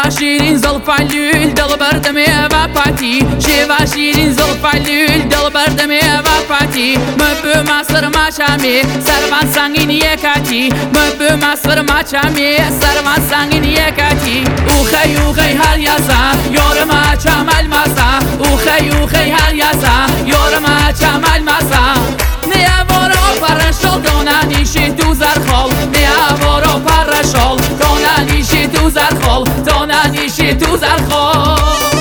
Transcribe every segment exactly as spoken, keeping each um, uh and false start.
شێوا شیرین زەڵفای لول دڵبەر دەمێوە پاتی شێوا شیرین زەڵفای لول دڵبەر دەمێوە پاتی من بوومە سەرما چامێ سەرمان سەنگین یەکاتی من بوومە سەرما چامێ سەرمان سەنگین یەکاتی وخەی وخەی هەر یاسا یۆرەمە چامەل ماسا وخەی وخەی هەر یاسا یۆرەمە چامەل ماسا نیا وەرە پەڕەشەڵ دۆنانیشی تو زەرخۆڵ نیا وەرە پەڕەشەڵ دۆنانیشی تو زەرخۆڵ دۆنانیشی تو زەرخۆڵ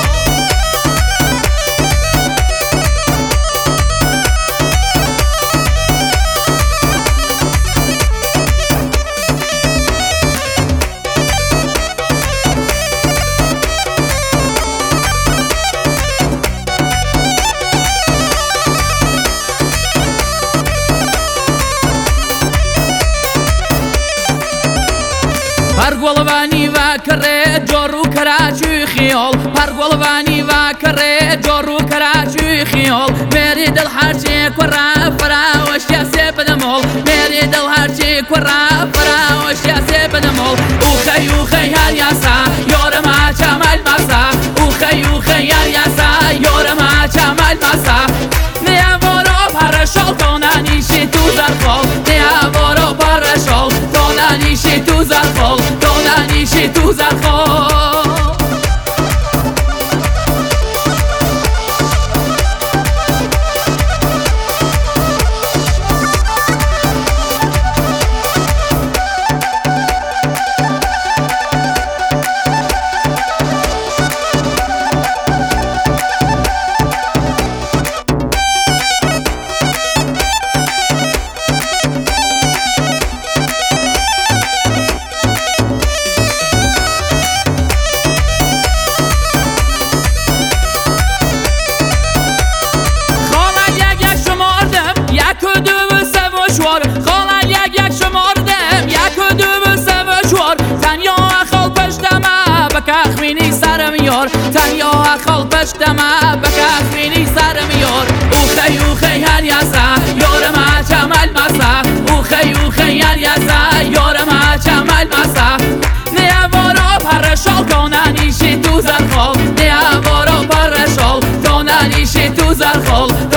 پەرگۆڵەوانی ڤاکەڕێ جۆڕ و کەراچووی خیۆڵ پەرگۆڵەوانی ڤاکەڕێ جۆڕ و کەراچووی خیۆڵ مێری دڵ هەرچێ کوڕا فراوەشتیا سێ بدەمۆڵ مێری دڵ هەرچێ کوڕا فراوەشتیا سێ بدەمۆڵ وخەی وخەی هەر یاسا یۆرەمە چامەل ماسا وخەی وخەی هەر یاسا یۆرەمە چامەل ماسا نیا وەرە پەڕەشەڵ دۆنانیشی تو زەرخۆڵ نیا وەرە پەڕەشەڵ دۆنانیشی تو زەرخۆڵ دۆنانیشی تو زەرخۆڵ خۆڵان یەک یەک شمردم یەک و دوو و سێ و چوار تەنیا خەڵ پشتەمە بە کاخوێنی سەرم یۆر تەنیا خەڵ پشتەمە بە کاخوێنی سەرم یۆر وخەی وخەی هەر یاسا یۆرەمە چامەل ماسا وخەی وخەی هەر یاسا یۆرەمە چامەل ماسا نیا وەرە پەڕەشەڵ دۆنانیشی تو زەرخۆڵ نیا وەرە پەڕەشەڵ دۆنانیشی تو زەرخۆڵ